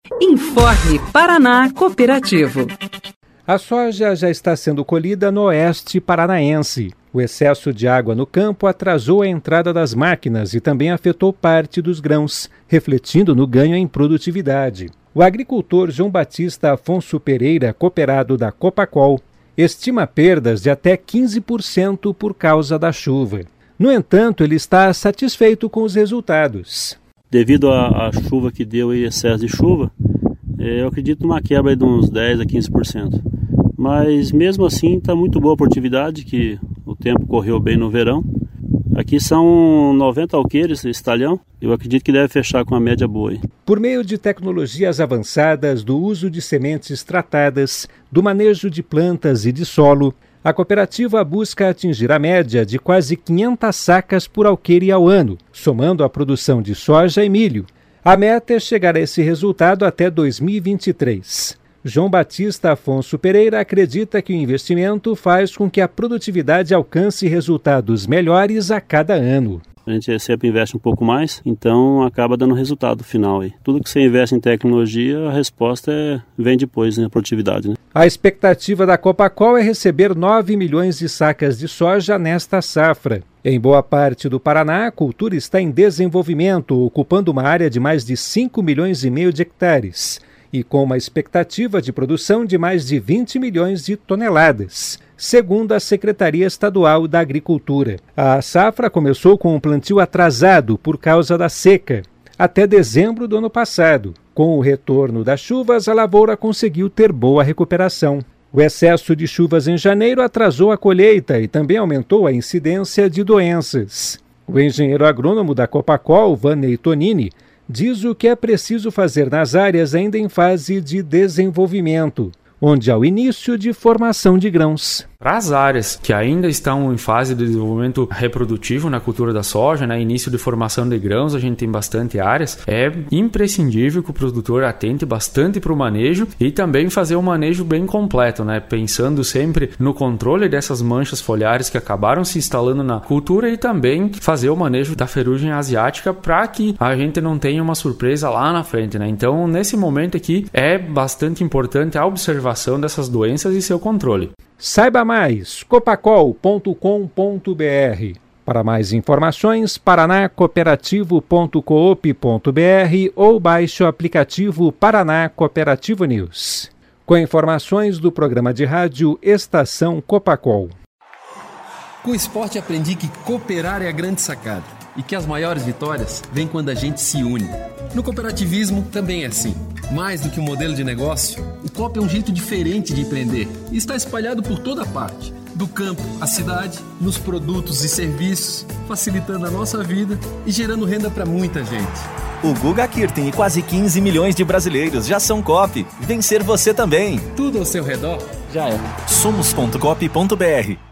Informe Paraná Cooperativo. A soja já está sendo colhida no oeste paranaense. O excesso de água no campo atrasou a entrada das máquinas e também afetou parte dos grãos, refletindo no ganho em produtividade. O agricultor João Batista Afonso Pereira, cooperado da Copacol, estima perdas de até 15% por causa da chuva. No entanto, ele está satisfeito com os resultados. Devido à chuva que deu e excesso de chuva, eu acredito numa quebra de uns 10% a 15%. Mas mesmo assim está muito boa a produtividade, que o tempo correu bem no verão. Aqui são 90 alqueires esse talhão, eu acredito que deve fechar com uma média boa. Por meio de tecnologias avançadas, do uso de sementes tratadas, do manejo de plantas e de solo, a cooperativa busca atingir a média de quase 500 sacas por alqueire ao ano, somando a produção de soja e milho. A meta é chegar a esse resultado até 2023. João Batista Afonso Pereira acredita que o investimento faz com que a produtividade alcance resultados melhores a cada ano. A gente sempre investe um pouco mais, então acaba dando resultado final aí. Tudo que você investe em tecnologia, a resposta vem depois, né, a produtividade. Né? A expectativa da Copacol é receber 9 milhões de sacas de soja nesta safra. Em boa parte do Paraná, a cultura está em desenvolvimento, ocupando uma área de mais de 5,5 milhões de hectares. E com uma expectativa de produção de mais de 20 milhões de toneladas, segundo a Secretaria Estadual da Agricultura. A safra começou com um plantio atrasado por causa da seca, até dezembro do ano passado. Com o retorno das chuvas, a lavoura conseguiu ter boa recuperação. O excesso de chuvas em janeiro atrasou a colheita e também aumentou a incidência de doenças. O engenheiro agrônomo da Copacol, Vaney Tonini, diz o que é preciso fazer nas áreas ainda em fase de desenvolvimento, onde há o início de formação de grãos. Para as áreas que ainda estão em fase de desenvolvimento reprodutivo na cultura da soja, início de formação de grãos, a gente tem bastante áreas, é imprescindível que o produtor atente bastante para o manejo e também fazer um manejo bem completo, pensando sempre no controle dessas manchas foliares que acabaram se instalando na cultura e também fazer o manejo da ferrugem asiática para que a gente não tenha uma surpresa lá na frente. Então, nesse momento aqui, é bastante importante a observação dessas doenças e seu controle. Saiba mais, copacol.com.br. Para mais informações, paranacooperativo.coop.br ou baixe o aplicativo Paraná Cooperativo News. Com informações do programa de rádio Estação Copacol. Com o esporte aprendi que cooperar é a grande sacada e que as maiores vitórias vêm quando a gente se une. No cooperativismo também é assim. Mais do que um modelo de negócio, o COP é um jeito diferente de empreender e está espalhado por toda parte, do campo à cidade, nos produtos e serviços, facilitando a nossa vida e gerando renda para muita gente. O Guga Kirten e quase 15 milhões de brasileiros já são COP. Vencer você também. Tudo ao seu redor já é. Somos.coop.br